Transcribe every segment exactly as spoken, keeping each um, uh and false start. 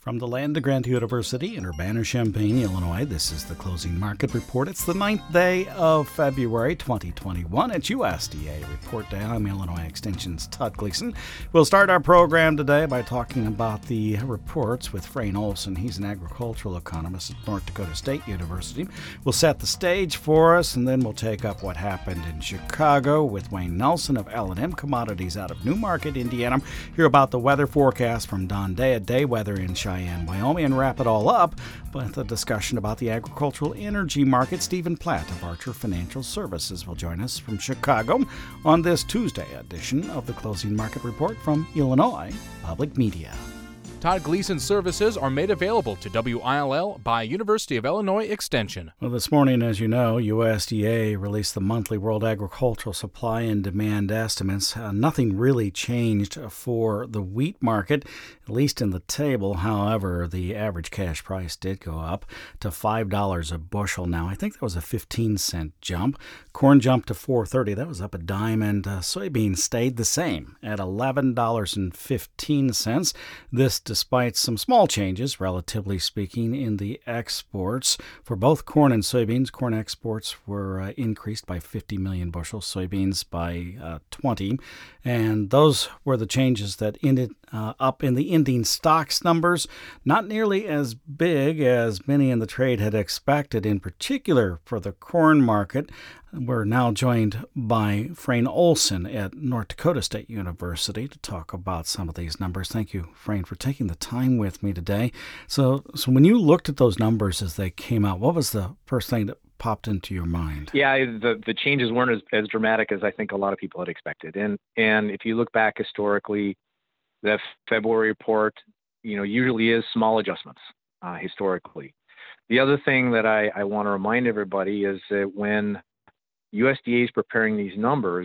From the land of Grant University in Urbana-Champaign, Illinois, this is the Closing Market Report. It's the ninth day of February twenty twenty-one. It's U S D A Report Day. I'm Illinois Extension's Todd Gleason. We'll start our program today by talking about the reports with Frayne Olson. He's an agricultural economist at North Dakota State University. We'll set the stage for us, and then we'll take up what happened in Chicago with Wayne Nelson of L and M Commodities out of Newmarket, Indiana. Hear about the weather forecast from Don Day at Day Weather in Cheyenne, Wyoming, and wrap it all up with a discussion about the agricultural energy market. Stephen Platt of Archer Financial Services will join us from Chicago on this Tuesday edition of the Closing Market Report from Illinois Public Media. Todd Gleason services are made available to W I L L by University of Illinois Extension. Well, this morning, as you know, U S D A released the monthly World Agricultural Supply and Demand estimates. Uh, nothing really changed for the wheat market, at least in the table. However, the average cash price did go up to five dollars a bushel now. I think that was a fifteen cent jump. Corn jumped to four dollars and thirty cents. That was up a dime, and uh, soybeans stayed the same at eleven dollars and fifteen cents. This despite some small changes, relatively speaking, in the exports. For both corn and soybeans, corn exports were uh, increased by fifty million bushels, soybeans by uh, twenty. And those were the changes that ended uh, up in the ending stocks numbers. Not nearly as big as many in the trade had expected, in particular for the corn market. We're now joined by Frayne Olson at North Dakota State University to talk about some of these numbers. Thank you, Frayne, for taking the time with me today. So, so when you looked at those numbers as they came out, what was the first thing that popped into your mind? Yeah, the the changes weren't as, as dramatic as I think a lot of people had expected. And and if you look back historically, the February report, you know, usually is small adjustments uh, historically. The other thing that I, I want to remind everybody is that when U S D A is preparing these numbers,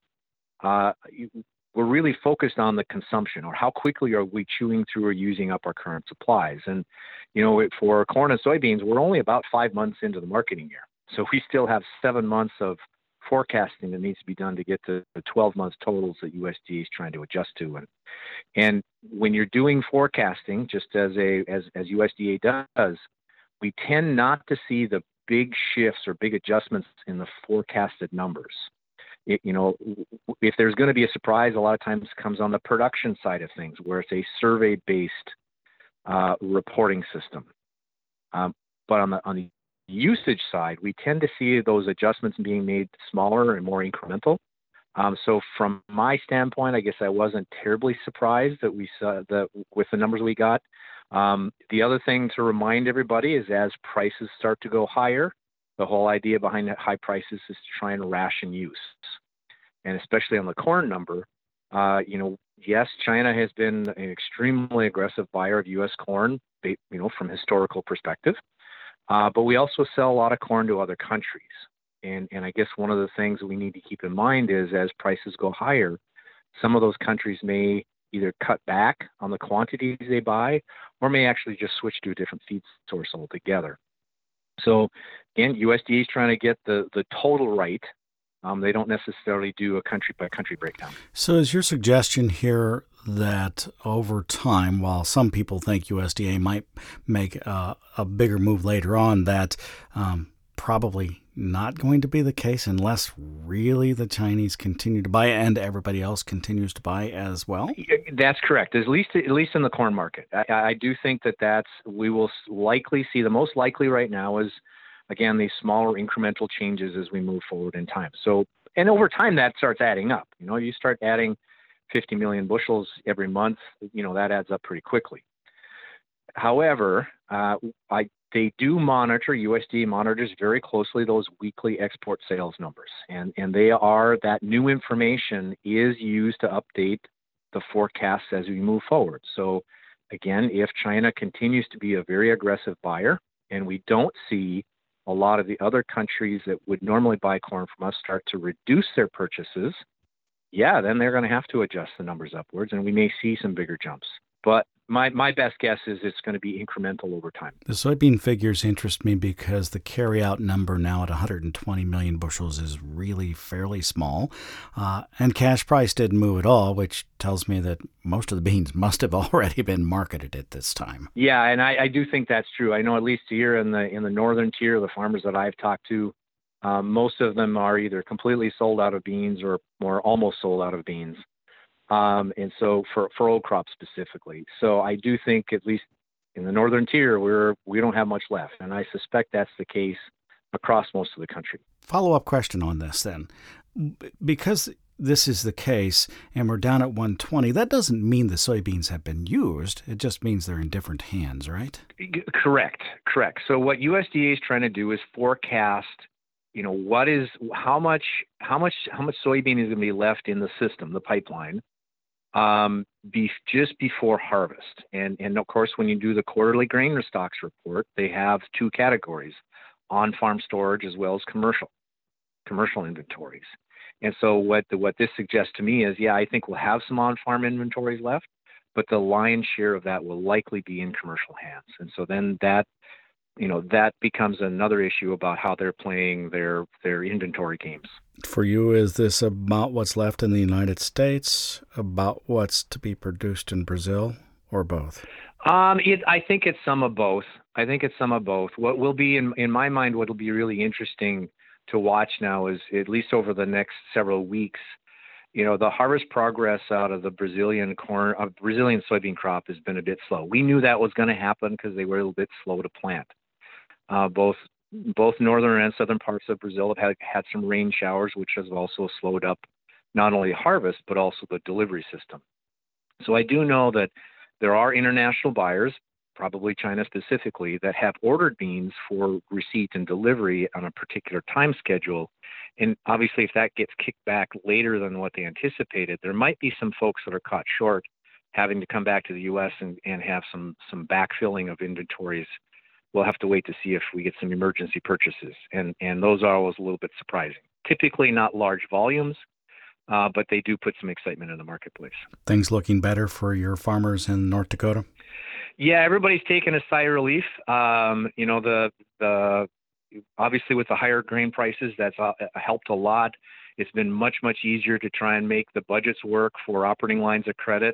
uh, we're really focused on the consumption, or how quickly are we chewing through or using up our current supplies. And, you know, for corn and soybeans, we're only about five months into the marketing year. So we still have seven months of forecasting that needs to be done to get to the twelve months totals that U S D A is trying to adjust to. And and when you're doing forecasting, just as a as, as U S D A does, we tend not to see the big shifts or big adjustments in the forecasted numbers. It, you know, if there's going to be a surprise, a lot of times it comes on the production side of things, where it's a survey-based uh, reporting system. Um, but on the on the usage side, we tend to see those adjustments being made smaller and more incremental. Um, so from my standpoint, I guess I wasn't terribly surprised that we saw that with the numbers we got. Um, the other thing to remind everybody is, as prices start to go higher, the whole idea behind high prices is to try and ration use. And especially on the corn number, uh, you know, yes, China has been an extremely aggressive buyer of U S corn, you know, from historical perspective. Uh, but we also sell a lot of corn to other countries. And, and I guess one of the things we need to keep in mind is, as prices go higher, some of those countries may either cut back on the quantities they buy, or may actually just switch to a different feed source altogether. So again, U S D A is trying to get the, the total right. Um, they don't necessarily do a country-by-country breakdown. So is your suggestion here that over time, while some people think U S D A might make uh, a bigger move later on, that um, probably not going to be the case unless really the Chinese continue to buy and everybody else continues to buy as well? That's correct. At least, at least in the corn market, I, I do think that that's we will likely see the most likely right now is, again, these smaller incremental changes as we move forward in time. So, and over time that starts adding up. You know, you start adding fifty million bushels every month. You know, that adds up pretty quickly. However, uh, I They do monitor, U S D A monitors very closely those weekly export sales numbers. And, and they are, that new information is used to update the forecasts as we move forward. So again, if China continues to be a very aggressive buyer, and we don't see a lot of the other countries that would normally buy corn from us start to reduce their purchases, yeah, then they're going to have to adjust the numbers upwards, and we may see some bigger jumps. But my, my best guess is it's going to be incremental over time. The soybean figures interest me because the carryout number now at one hundred twenty million bushels is really fairly small. Uh, and cash price didn't move at all, which tells me that most of the beans must have already been marketed at this time. Yeah, and I, I do think that's true. I know at least here in the in the northern tier, the farmers that I've talked to, um, most of them are either completely sold out of beans or, or almost sold out of beans. Um, and so for, for old crop specifically. So I do think at least in the northern tier, we're, we don't have much left. And I suspect that's the case across most of the country. Follow-up question on this then. Because this is the case and we're down at one twenty, that doesn't mean the soybeans have been used. It just means they're in different hands, right? Correct. Correct. So what U S D A is trying to do is forecast, you know, what is, how much, how much, how much soybean is going to be left in the system, the pipeline, um, be, just before harvest. And, and of course, when you do the quarterly grain stocks report, they have two categories, on-farm storage as well as commercial, commercial inventories. And so what the, what this suggests to me is, yeah, I think we'll have some on-farm inventories left, but the lion's share of that will likely be in commercial hands. And so then that, you know, that becomes another issue about how they're playing their, their inventory games. For you, is this about what's left in the United States, about what's to be produced in Brazil, or both? Um, it, I think it's some of both. I think it's some of both. What will be, in, in my mind, what will be really interesting to watch now is, at least over the next several weeks, you know, the harvest progress out of the Brazilian corn, uh, Brazilian soybean crop has been a bit slow. We knew that was going to happen because they were a little bit slow to plant. Uh, both both northern and southern parts of Brazil have had, had some rain showers, which has also slowed up not only harvest, but also the delivery system. So I do know that there are international buyers, probably China specifically, that have ordered beans for receipt and delivery on a particular time schedule. And obviously, if that gets kicked back later than what they anticipated, there might be some folks that are caught short having to come back to the U S and, and have some, some backfilling of inventories. We'll have to wait to see if we get some emergency purchases. And, and those are always a little bit surprising. Typically not large volumes, uh, but they do put some excitement in the marketplace. Things looking better for your farmers in North Dakota? Yeah, everybody's taken a sigh of relief. Um, you know, the the obviously with the higher grain prices, that's uh, helped a lot. It's been much, much easier to try and make the budgets work for operating lines of credit.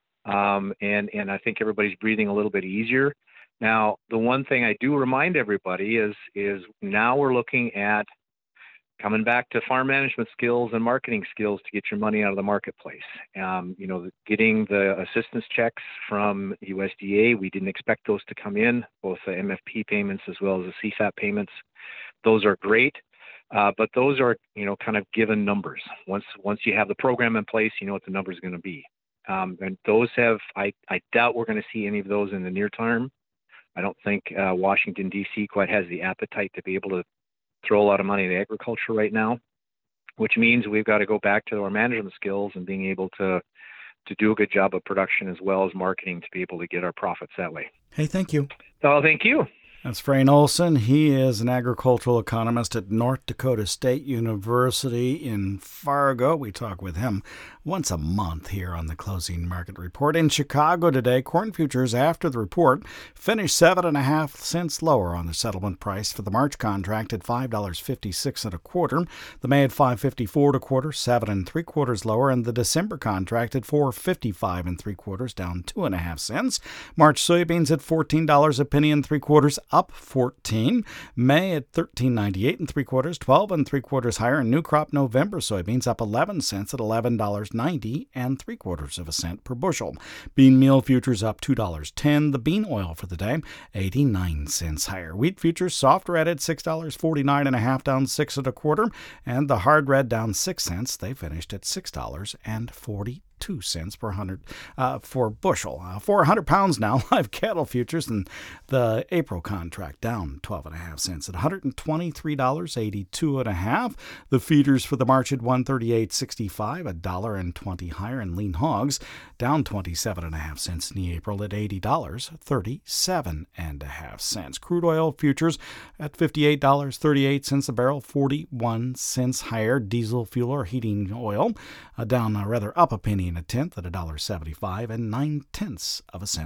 Um, and, and I think everybody's breathing a little bit easier. Now, the one thing I do remind everybody is, is now we're looking at coming back to farm management skills and marketing skills to get your money out of the marketplace. Um, you know, getting the assistance checks from U S D A, we didn't expect those to come in, both the M F P payments as well as the C FAP payments. Those are great, uh, but those are, you know, kind of given numbers. Once once you have the program in place, you know what the number is going to be. Um, and those have, I, I doubt we're going to see any of those in the near term. I don't think uh, Washington, D C quite has the appetite to be able to throw a lot of money into agriculture right now, which means we've got to go back to our management skills and being able to to do a good job of production as well as marketing to be able to get our profits that way. Hey, thank you. Oh, thank you. That's Frayne Olson. He is an agricultural economist at North Dakota State University in Fargo. We talk with him once a month here on the Closing Market Report. In Chicago today, corn futures after the report finished seven and a half cents lower on the settlement price for the March contract at five dollars and fifty-six cents and a quarter. The May at five fifty-four and a quarter, seven and three quarters lower, and the December contract at four fifty-five and three quarters, down two and a half cents. March soybeans at fourteen dollars a penny and three quarters, up fourteen. May at thirteen ninety-eight and three quarters, twelve and three quarters higher. And new crop November soybeans up eleven cents at eleven dollars and ninety and three quarters of a cent per bushel. Bean meal futures up two dollars and ten cents. The bean oil for the day eighty-nine cents higher. Wheat futures soft red at six dollars and forty-nine and a half, down six and a quarter, and the hard red down six cents. They finished at six dollars and forty. Two cents per hundred uh, for bushel. Uh, four hundred pounds now, live cattle futures, and the April contract down twelve and a half cents at one hundred twenty-three dollars and eighty-two and a half. The feeders for the March at one thirty-eight sixty-five, a dollar and twenty higher, and lean hogs down twenty-seven and a half cents in the April at eighty dollars and thirty-seven and a half cents. Crude oil futures at fifty-eight dollars and thirty-eight cents a barrel, forty-one cents higher. Diesel fuel or heating oil uh, down uh, rather up a penny and a tenth at a dollar seventy-five and nine tenths of a cent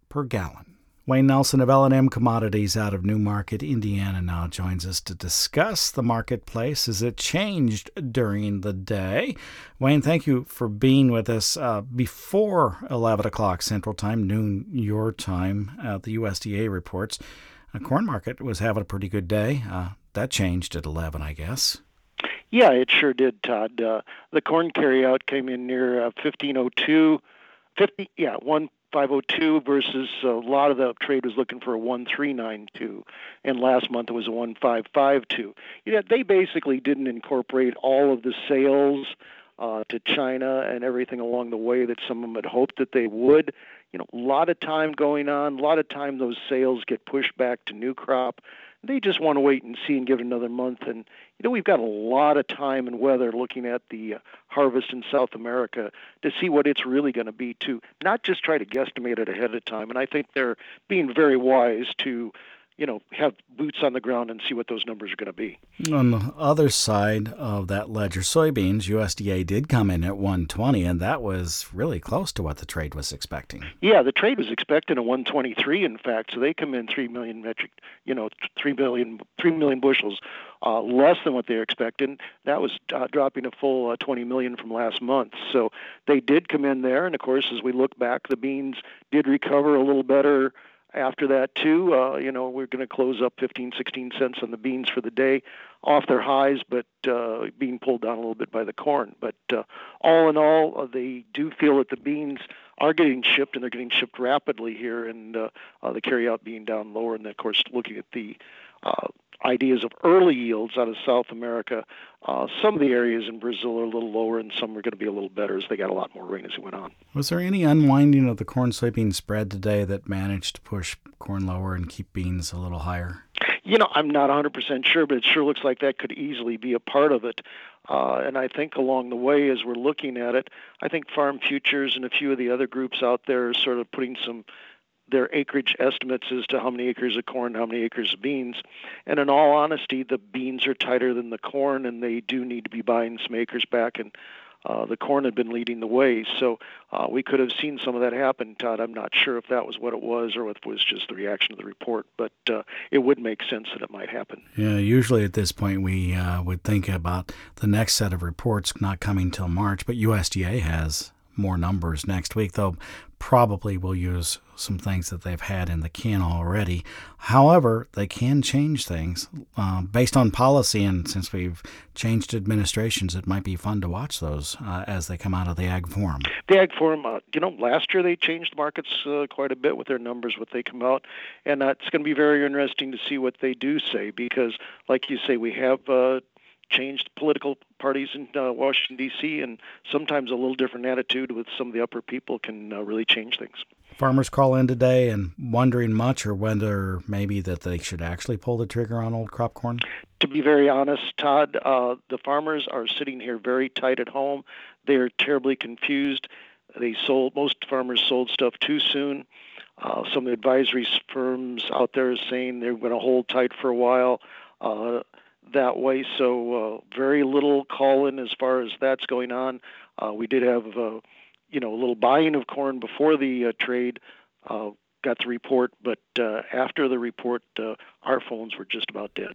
per gallon. Wayne Nelson of L and M Commodities out of Newmarket, Indiana, now joins us to discuss the marketplace as it changed during the day. Wayne, thank you for being with us. Uh, before eleven o'clock Central Time, noon your time, uh, the U S D A reports, the corn market was having a pretty good day. Uh, that changed at eleven, I guess. Yeah, it sure did, Todd. Uh, the corn carryout came in near uh, fifteen oh two, fifty, yeah, one. five oh two versus a lot of the trade was looking for a one three nine two, and last month it was a one five five two. You know, they basically didn't incorporate all of the sales uh, to China and everything along the way that some of them had hoped that they would. You know, a lot of time going on, a lot of time those sales get pushed back to new crop. They just want to wait and see and give it another month. And, you know, we've got a lot of time and weather looking at the uh, harvest in South America to see what it's really going to be, to not just try to guesstimate it ahead of time. And I think they're being very wise to, you know, have boots on the ground and see what those numbers are going to be. On the other side of that ledger, soybeans, U S D A did come in at one twenty, and that was really close to what the trade was expecting. Yeah, the trade was expecting a one twenty-three, in fact, so they come in three million metric, you know, three billion, three million bushels uh, less than what they were expecting. That was uh, dropping a full uh, twenty million from last month. So they did come in there, and of course, as we look back, the beans did recover a little better after that, too. Uh, you know, we're going to close up fifteen, sixteen cents on the beans for the day off their highs, but uh, being pulled down a little bit by the corn. But uh, all in all, uh, they do feel that the beans are getting shipped, and they're getting shipped rapidly here, and uh, uh, the carryout being down lower. And, of course, looking at the uh, ideas of early yields out of South America, uh, some of the areas in Brazil are a little lower, and some are going to be a little better as they got a lot more rain as it went on. Was there any unwinding of the corn-soybean spread today that managed to push corn lower and keep beans a little higher? You know, I'm not one hundred percent sure, but it sure looks like that could easily be a part of it. Uh, and I think along the way, as we're looking at it, I think Farm Futures and a few of the other groups out there are sort of putting some their acreage estimates as to how many acres of corn, how many acres of beans. And in all honesty, the beans are tighter than the corn, and they do need to be buying some acres back. And uh, the corn had been leading the way. So uh, we could have seen some of that happen, Todd. I'm not sure if that was what it was or if it was just the reaction to the report, but uh, it would make sense that it might happen. Yeah, usually at this point we uh, would think about the next set of reports not coming till March, but U S D A has more numbers next week, though probably will use some things that they've had in the can already. However, they can change things uh, based on policy, and since we've changed administrations, it might be fun to watch those uh, as they come out of the Ag Forum. The Ag Forum, uh, you know, last year they changed markets uh, quite a bit with their numbers, what they come out, and uh, it's going to be very interesting to see what they do say, because, like you say, we have uh, changed political parties in uh, Washington, D C, and sometimes a little different attitude with some of the upper people can uh, really change things. Farmers call in today and wondering much or whether maybe that they should actually pull the trigger on old crop corn? To be very honest, Todd, uh, the farmers are sitting here very tight at home. They are terribly confused. They sold, most farmers sold stuff too soon. Uh, some of the advisory firms out there are saying they're going to hold tight for a while. Uh, that way, so uh, very little call-in as far as that's going on. Uh, we did have, uh, you know, a little buying of corn before the uh, trade, uh, got the report, but uh, after the report, uh, our phones were just about dead.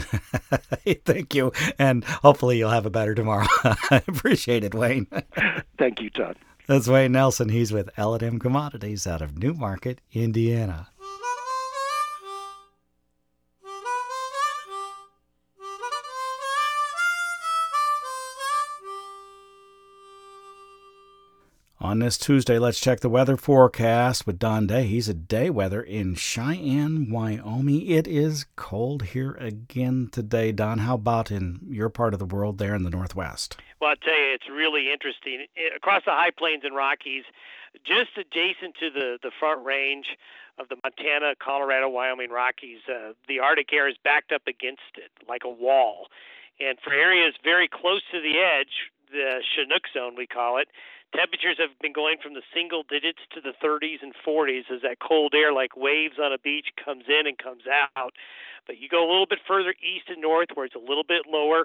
Thank you, and hopefully you'll have a better tomorrow. I appreciate it, Wayne. Thank you, Todd. That's Wayne Nelson. He's with L and M Commodities out of Newmarket, Indiana. On this Tuesday, let's check the weather forecast with Don Day. He's at Day Weather in Cheyenne, Wyoming. It is cold here again today. Don, how about in your part of the world there in the Northwest? Well, I'll tell you, it's really interesting. Across the High Plains and Rockies, just adjacent to the, the front range of the Montana, Colorado, Wyoming Rockies, uh, the Arctic air is backed up against it like a wall. And for areas very close to the edge, the Chinook zone, we call it, temperatures have been going from the single digits to the thirties and forties as that cold air, like waves on a beach, comes in and comes out. But you go a little bit further east and north where it's a little bit lower,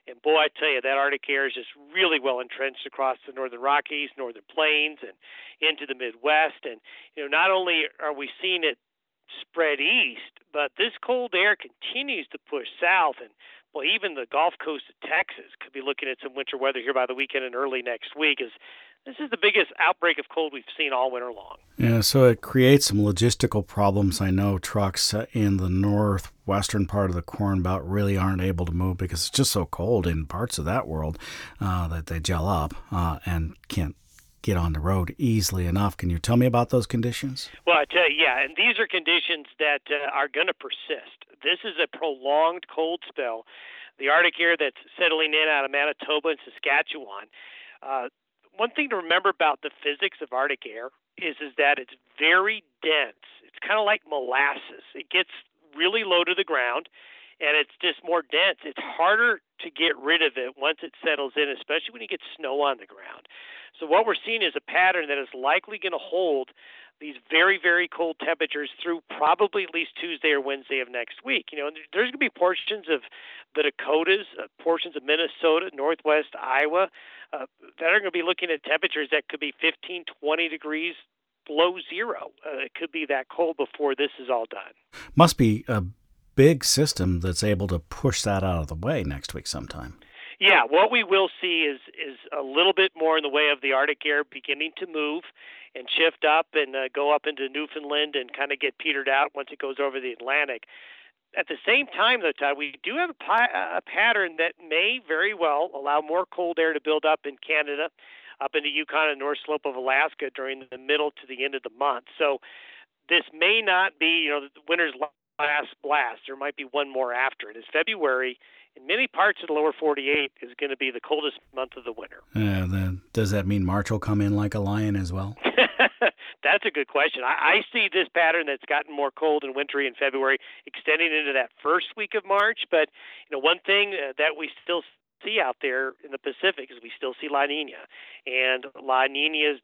And boy, I tell you, that Arctic air is just really well entrenched across the northern Rockies, northern plains, and into the Midwest. And, you know, not only are we seeing it spread east, but this cold air continues to push south. And, well, even the Gulf Coast of Texas could be looking at some winter weather here by the weekend and early next week. As this is the biggest outbreak of cold we've seen all winter long. Yeah, so it creates some logistical problems. I know trucks uh, in the northwestern part of the Corn Belt really aren't able to move because it's just so cold in parts of that world uh, that they gel up uh, and can't get on the road easily enough. Can you tell me about those conditions? Well, I tell you, yeah, and these are conditions that uh, are going to persist. This is a prolonged cold spell. The Arctic air that's settling in out of Manitoba and Saskatchewan. Uh, one thing to remember about the physics of Arctic air is, is that it's very dense. It's kind of like molasses. It gets really low to the ground, and it's just more dense. It's harder to get rid of it once it settles in, especially when you get snow on the ground. So what we're seeing is a pattern that is likely going to hold these very, very cold temperatures through probably at least Tuesday or Wednesday of next week. You know, there's going to be portions of the Dakotas, uh, portions of Minnesota, Northwest Iowa, uh, that are going to be looking at temperatures that could be fifteen, twenty degrees below zero. Uh, it could be that cold before this is all done. Must be a big system that's able to push that out of the way next week sometime. Yeah, what we will see is is a little bit more in the way of the Arctic air beginning to move and shift up and uh, go up into Newfoundland and kind of get petered out once it goes over the Atlantic. At the same time, though, Todd, we do have a, pi- a pattern that may very well allow more cold air to build up in Canada, up into Yukon and North Slope of Alaska during the middle to the end of the month. So this may not be, you know, the winter's last blast. There might be one more after it. As February, in many parts of the lower forty-eight, is going to be the coldest month of the winter. Uh, then does that mean March will come in like a lion as well? That's a good question. I, I see this pattern that's gotten more cold and wintry in February extending into that first week of March. But you know, one thing uh, that we still see out there in the Pacific is we still see La Nina, and La Ninas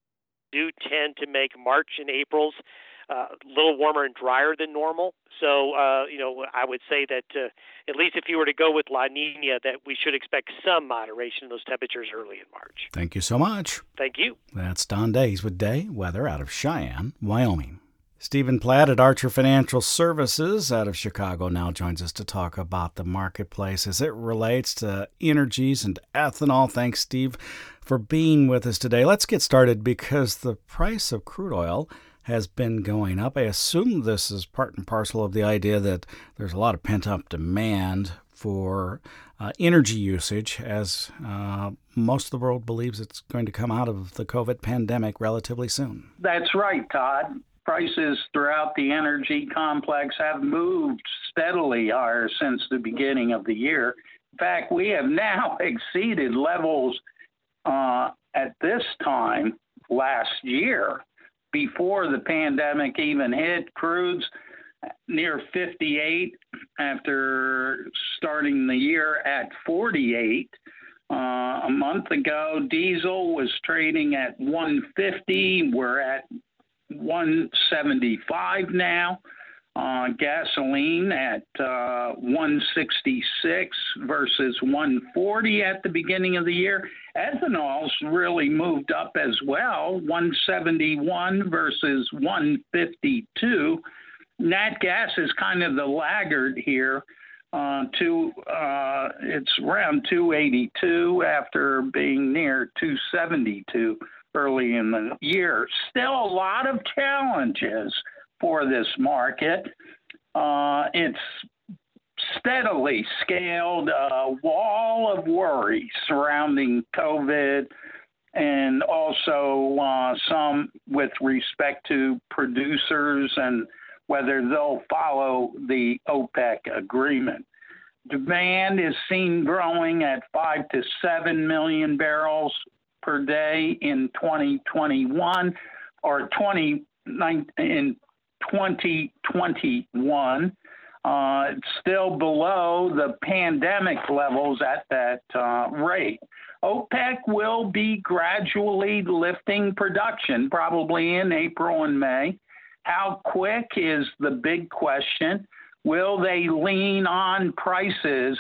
do tend to make March and April's Uh, a little warmer and drier than normal. So, uh, you know, I would say that uh, at least if you were to go with La Nina, that we should expect some moderation in those temperatures early in March. Thank you so much. Thank you. That's Don Days with Day Weather out of Cheyenne, Wyoming. Stephen Platt at Archer Financial Services out of Chicago now joins us to talk about the marketplace as it relates to energies and ethanol. Thanks, Steve, for being with us today. Let's get started because the price of crude oil has been going up. I assume this is part and parcel of the idea that there's a lot of pent-up demand for uh, energy usage as uh, most of the world believes it's going to come out of the COVID pandemic relatively soon. That's right, Todd. Prices throughout the energy complex have moved steadily higher since the beginning of the year. In fact, we have now exceeded levels uh, at this time last year. Before the pandemic even hit, crude's near fifty-eight after starting the year at forty-eight. Uh, a month ago, diesel was trading at one fifty. We're at one seventy-five now. Uh, gasoline at uh, one sixty-six versus one forty at the beginning of the year. Ethanol's really moved up as well, one seventy-one versus one fifty-two. Nat gas is kind of the laggard here. Uh, to, uh, it's around two eighty-two after being near two seventy-two early in the year. Still a lot of challenges for this market. Uh, it's steadily scaled a wall of worry surrounding COVID and also uh, some with respect to producers and whether they'll follow the OPEC agreement. Demand is seen growing at five to seven million barrels per day in twenty twenty-one or twenty in twenty twenty-one. Uh, it's still below the pandemic levels at that uh, rate. OPEC will be gradually lifting production, probably in April and May. How quick is the big question. Will they lean on prices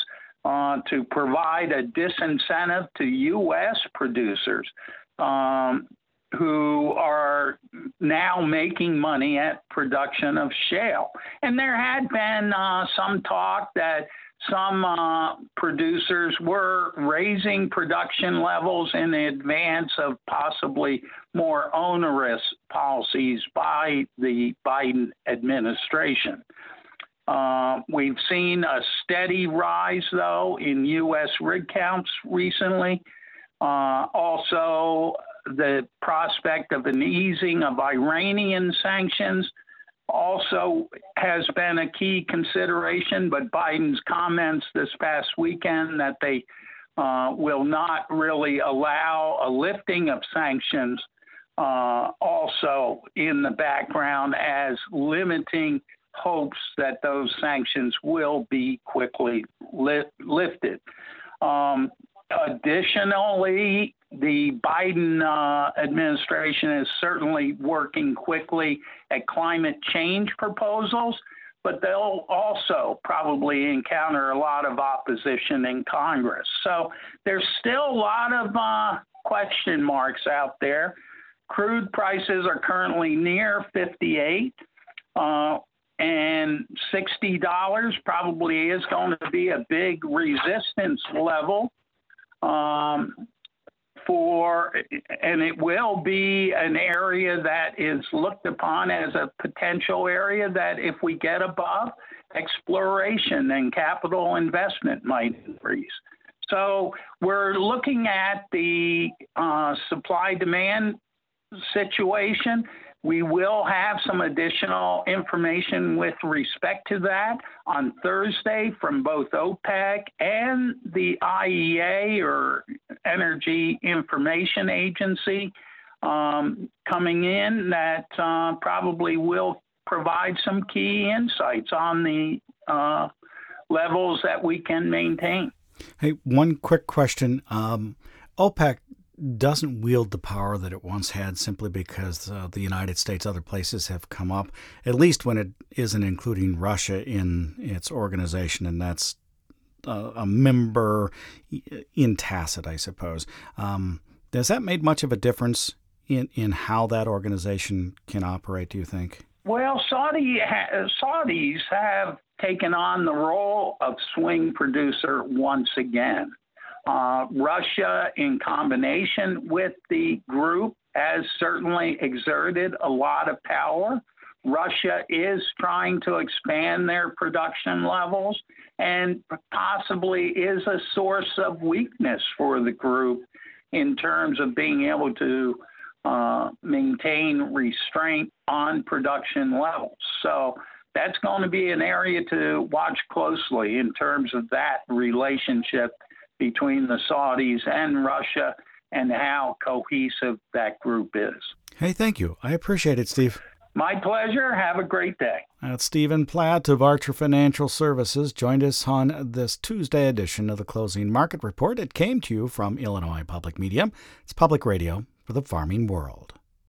uh, to provide a disincentive to U S producers um, who are now making money at production of shale. And there had been uh, some talk that some uh, producers were raising production levels in advance of possibly more onerous policies by the Biden administration. Uh, we've seen a steady rise, though, in U S rig counts recently. Uh, also, the prospect of an easing of Iranian sanctions also has been a key consideration, but Biden's comments this past weekend that they uh, will not really allow a lifting of sanctions uh, also in the background as limiting hopes that those sanctions will be quickly li- lifted. Um, additionally, the Biden uh, administration is certainly working quickly at climate change proposals, but they'll also probably encounter a lot of opposition in Congress. So there's still a lot of uh, question marks out there. Crude prices are currently near fifty-eight, uh, and sixty dollars probably is going to be a big resistance level. Um, For and it will be an area that is looked upon as a potential area that if we get above, exploration and capital investment might increase. So we're looking at the uh, supply-demand situation. We will have some additional information with respect to that on Thursday from both OPEC and the I E A, or Energy Information Agency, um, coming in that uh, probably will provide some key insights on the uh, levels that we can maintain. Hey, one quick question. Um, OPEC doesn't wield the power that it once had simply because uh, the United States, other places have come up, at least when it isn't including Russia in its organization, and that's uh, a member in tacit, I suppose. Um, has that made much of a difference in, in how that organization can operate, do you think? Well, Saudi ha- Saudis have taken on the role of swing producer once again. Uh, Russia, in combination with the group, has certainly exerted a lot of power. Russia is trying to expand their production levels and possibly is a source of weakness for the group in terms of being able to uh, maintain restraint on production levels. So that's going to be an area to watch closely in terms of that relationship between the Saudis and Russia and how cohesive that group is. Hey, thank you. I appreciate it, Steve. My pleasure. Have a great day. That's Stephen Platt of Archer Financial Services. Joined us on this Tuesday edition of the Closing Market Report. It came to you from Illinois Public Media. It's public radio for the farming world.